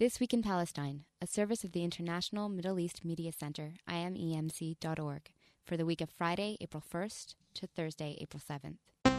This Week in Palestine, a service of the International Middle East Media Center, IMEMC.org, for the week of Friday, April 1st to Thursday, April 7th.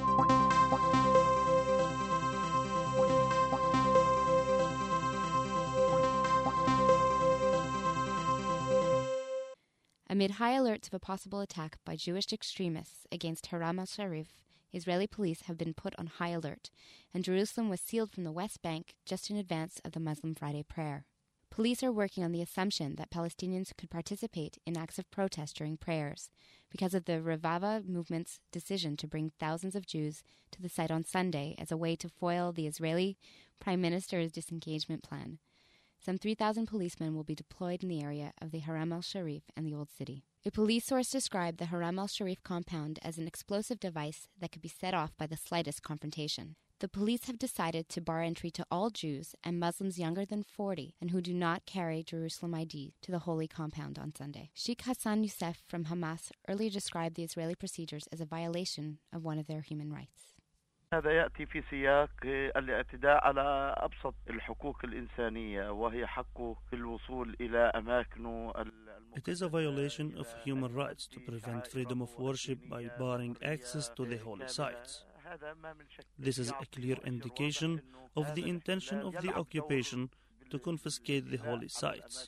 Amid high alerts of a possible attack by Jewish extremists against Haram al-Sharif, Israeli police have been put on high alert, and Jerusalem was sealed from the West Bank just in advance of the Muslim Friday prayer. Police are working on the assumption that Palestinians could participate in acts of protest during prayers because of the Revava movement's decision to bring thousands of Jews to the site on Sunday as a way to foil the Israeli Prime Minister's disengagement plan. Some 3,000 policemen will be deployed in the area of the Haram al-Sharif and the Old City. A police source described the Haram al-Sharif compound as an explosive device that could be set off by the slightest confrontation. The police have decided to bar entry to all Jews and Muslims younger than 40 and who do not carry Jerusalem ID to the holy compound on Sunday. Sheikh Hassan Youssef from Hamas earlier described the Israeli procedures as a violation of one of their human rights. هذا يأتي في سياق الاعتداء على أبسط الحقوق الإنسانية وهي حقه في الوصول إلى أماكنه. It is a violation of human rights to prevent freedom of worship by barring access to the holy sites. This is a clear indication of the intention of the occupation to confiscate the holy sites.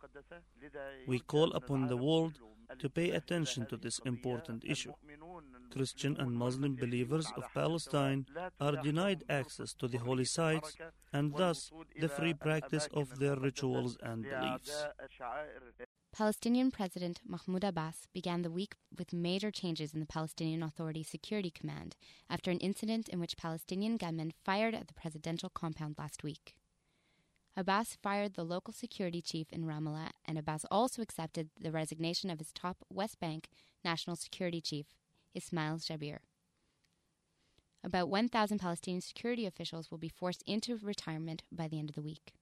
We call upon the world to pay attention to this important issue. Christian and Muslim believers of Palestine are denied access to the holy sites and thus the free practice of their rituals and beliefs. Palestinian President Mahmoud Abbas began the week with major changes in the Palestinian Authority Security Command after an incident in which Palestinian gunmen fired at the presidential compound last week. Abbas fired the local security chief in Ramallah, and Abbas also accepted the resignation of his top West Bank national security chief, Ismail Jabir. About 1,000 Palestinian security officials will be forced into retirement by the end of the week.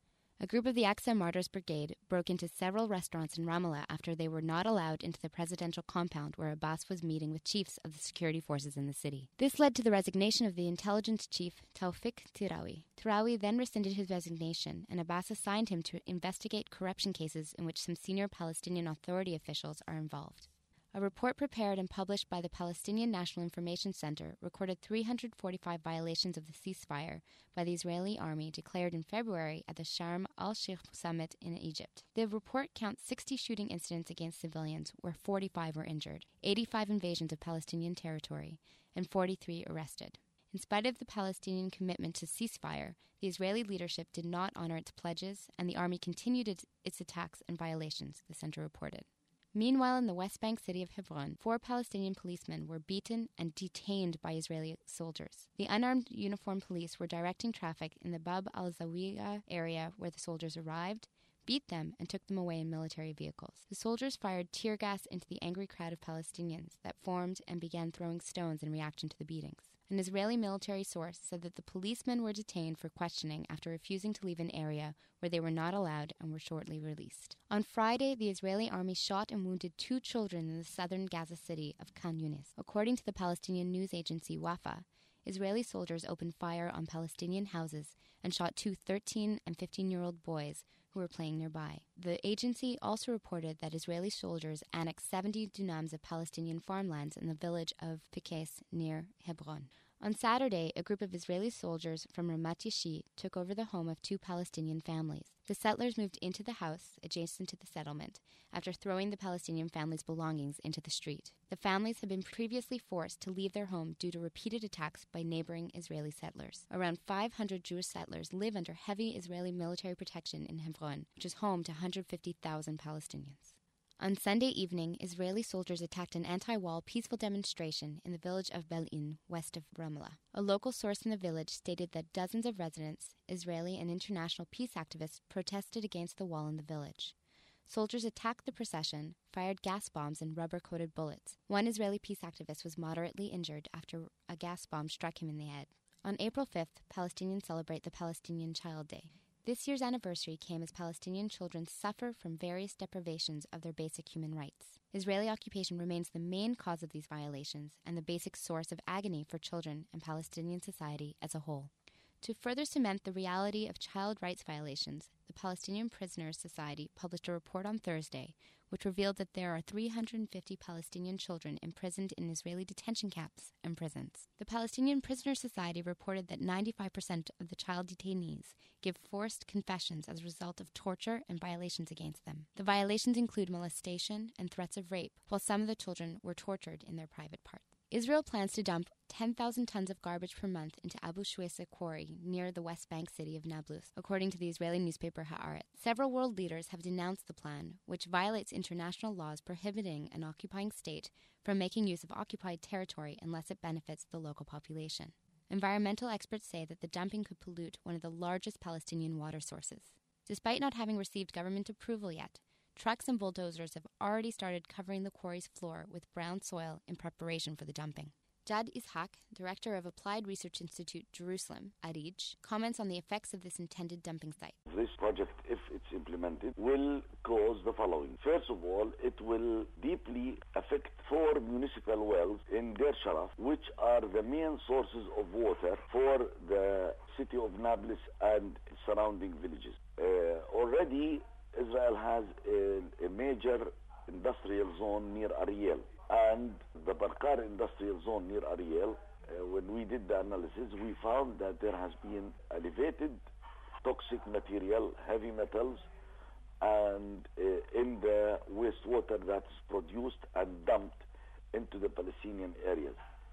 A group of the Aqsa Martyrs Brigade broke into several restaurants in Ramallah after they were not allowed into the presidential compound where Abbas was meeting with chiefs of the security forces in the city. This led to the resignation of the intelligence chief Tawfiq Tirawi. Tirawi then rescinded his resignation, and Abbas assigned him to investigate corruption cases in which some senior Palestinian Authority officials are involved. A report prepared and published by the Palestinian National Information Center recorded 345 violations of the ceasefire by the Israeli army declared in February at the Sharm el-Sheikh summit in Egypt. The report counts 60 shooting incidents against civilians, where 45 were injured, 85 invasions of Palestinian territory, and 43 arrested. In spite of the Palestinian commitment to ceasefire, the Israeli leadership did not honor its pledges, and the army continued its attacks and violations, the center reported. Meanwhile, in the West Bank city of Hebron, 4 Palestinian policemen were beaten and detained by Israeli soldiers. The unarmed uniformed police were directing traffic in the Bab al-Zawiya area where the soldiers arrived, beat them, and took them away in military vehicles. The soldiers fired tear gas into the angry crowd of Palestinians that formed and began throwing stones in reaction to the beatings. An Israeli military source said that the policemen were detained for questioning after refusing to leave an area where they were not allowed and were shortly released. On Friday, the Israeli army shot and wounded 2 children in the southern Gaza city of Khan Yunis. According to the Palestinian news agency Wafa, Israeli soldiers opened fire on Palestinian houses and shot 2 13- and 15-year-old boys who were playing nearby. The agency also reported that Israeli soldiers annexed 70 dunams of Palestinian farmlands in the village of Pikes near Hebron. On Saturday, a group of Israeli soldiers from Ramat Yeshi took over the home of 2 Palestinian families. The settlers moved into the house adjacent to the settlement after throwing the Palestinian families' belongings into the street. The families had been previously forced to leave their home due to repeated attacks by neighboring Israeli settlers. Around 500 Jewish settlers live under heavy Israeli military protection in Hebron, which is home to 150,000 Palestinians. On Sunday evening, Israeli soldiers attacked an anti-wall peaceful demonstration in the village of Bel'in, west of Ramallah. A local source in the village stated that dozens of residents, Israeli and international peace activists, protested against the wall in the village. Soldiers attacked the procession, fired gas bombs and rubber-coated bullets. One Israeli peace activist was moderately injured after a gas bomb struck him in the head. On April 5th, Palestinians celebrate the Palestinian Child Day. This year's anniversary came as Palestinian children suffer from various deprivations of their basic human rights. Israeli occupation remains the main cause of these violations and the basic source of agony for children and Palestinian society as a whole. To further cement the reality of child rights violations, the Palestinian Prisoners Society published a report on Thursday which revealed that there are 350 Palestinian children imprisoned in Israeli detention camps and prisons. The Palestinian Prisoners Society reported that 95% of the child detainees give forced confessions as a result of torture and violations against them. The violations include molestation and threats of rape, while some of the children were tortured in their private parts. Israel plans to dump 10,000 tons of garbage per month into Abu Shuaisa quarry near the West Bank city of Nablus, according to the Israeli newspaper Haaretz. Several world leaders have denounced the plan, which violates international laws prohibiting an occupying state from making use of occupied territory unless it benefits the local population. Environmental experts say that the dumping could pollute one of the largest Palestinian water sources. Despite not having received government approval yet, trucks and bulldozers have already started covering the quarry's floor with brown soil in preparation for the dumping. Jad Ishaq, director of Applied Research Institute Jerusalem, ARIJ, comments on the effects of this intended dumping site. This project, if it's implemented, will cause the following. First of all, it will deeply affect 4 municipal wells in Deir Sharaf, which are the main sources of water for the city of Nablus and surrounding villages. Already, Israel has a major industrial zone near Ariel, and the Barkar industrial zone near Ariel, when we did the analysis, we found that there has been elevated toxic material, heavy metals, and in the wastewater that's produced and dumped into the Palestinian areas.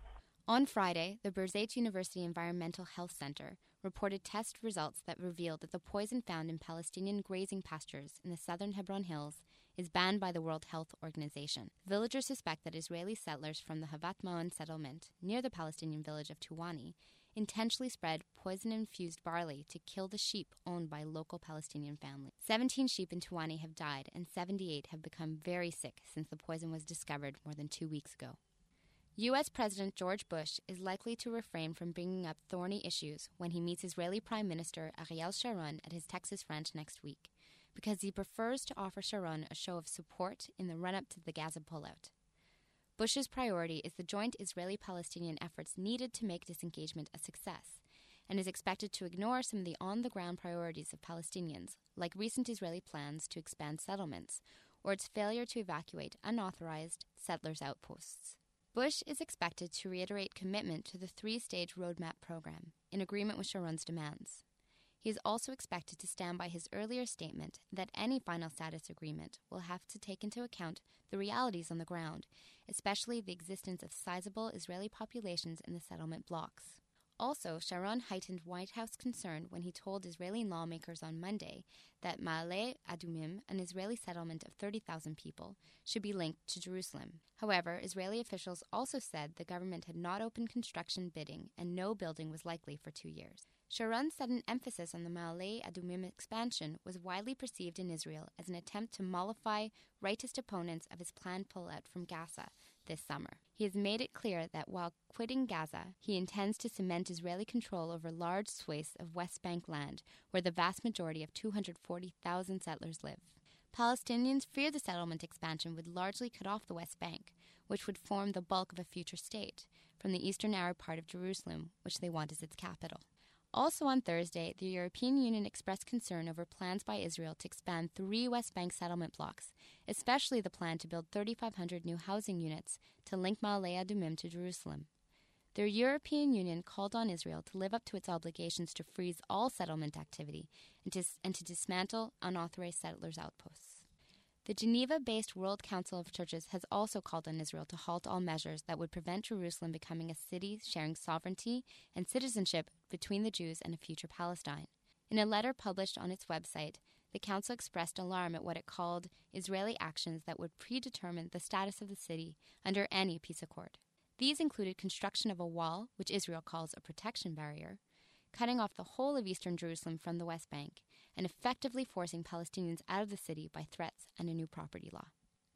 On Friday, the Birzeit University Environmental Health Center reported test results that revealed that the poison found in Palestinian grazing pastures in the southern Hebron Hills is banned by the World Health Organization. Villagers suspect that Israeli settlers from the Havat Ma'on settlement near the Palestinian village of Tuwani intentionally spread poison-infused barley to kill the sheep owned by local Palestinian families. 17 sheep in Tuwani have died and 78 have become very sick since the poison was discovered more than 2 weeks ago. U.S. President George Bush is likely to refrain from bringing up thorny issues when he meets Israeli Prime Minister Ariel Sharon at his Texas ranch next week, because he prefers to offer Sharon a show of support in the run-up to the Gaza pullout. Bush's priority is the joint Israeli-Palestinian efforts needed to make disengagement a success, and is expected to ignore some of the on-the-ground priorities of Palestinians, like recent Israeli plans to expand settlements, or its failure to evacuate unauthorized settlers' outposts. Bush is expected to reiterate commitment to the 3-stage roadmap program, in agreement with Sharon's demands. He is also expected to stand by his earlier statement that any final status agreement will have to take into account the realities on the ground, especially the existence of sizable Israeli populations in the settlement blocks. Also, Sharon heightened White House concern when he told Israeli lawmakers on Monday that Ma'ale Adumim, an Israeli settlement of 30,000 people, should be linked to Jerusalem. However, Israeli officials also said the government had not opened construction bidding and no building was likely for 2 years. Sharon's sudden emphasis on the Ma'ale Adumim expansion was widely perceived in Israel as an attempt to mollify rightist opponents of his planned pullout from Gaza this summer. He has made it clear that while quitting Gaza, he intends to cement Israeli control over large swathes of West Bank land, where the vast majority of 240,000 settlers live. Palestinians fear the settlement expansion would largely cut off the West Bank, which would form the bulk of a future state, from the eastern Arab part of Jerusalem, which they want as its capital. Also on Thursday, the European Union expressed concern over plans by Israel to expand 3 West Bank settlement blocks, especially the plan to build 3,500 new housing units to link Ma'ale Adumim to Jerusalem. The European Union called on Israel to live up to its obligations to freeze all settlement activity and to dismantle unauthorized settlers' outposts. The Geneva-based World Council of Churches has also called on Israel to halt all measures that would prevent Jerusalem becoming a city sharing sovereignty and citizenship between the Jews and a future Palestine. In a letter published on its website, the Council expressed alarm at what it called Israeli actions that would predetermine the status of the city under any peace accord. These included construction of a wall, which Israel calls a protection barrier, cutting off the whole of eastern Jerusalem from the West Bank, and effectively forcing Palestinians out of the city by threats and a new property law.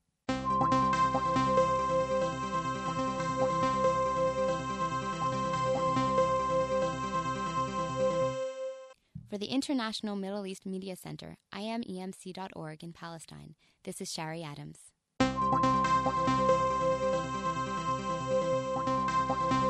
For the International Middle East Media Center, IMEMC.org in Palestine, this is Shari Adams.